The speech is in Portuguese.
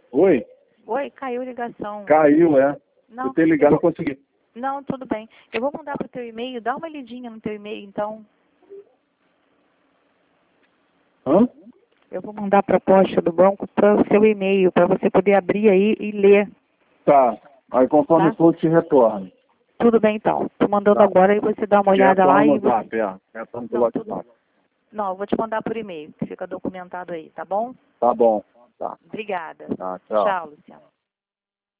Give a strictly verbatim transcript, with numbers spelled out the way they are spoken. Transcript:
Oi? Oi, caiu a ligação. Caiu, é. Não, eu ter ligado, eu eu vou... consegui. Não, tudo bem. Eu vou mandar pro teu e-mail, dá uma lidinha no teu e-mail, então. Hã? Eu vou mandar a proposta do banco para o seu e-mail, para você poder abrir aí e ler. Tá. Aí conforme Tá? for, te retorno. Tudo bem, então. Estou mandando Tá. agora e você dá uma Te olhada lá retorno e no você... zap, é. Retorno pelo Não, tudo... WhatsApp. Não, eu vou te mandar por e-mail, que fica documentado aí, tá bom? Tá bom. Tá. Obrigada. Tá, tchau. Tchau, Luciano.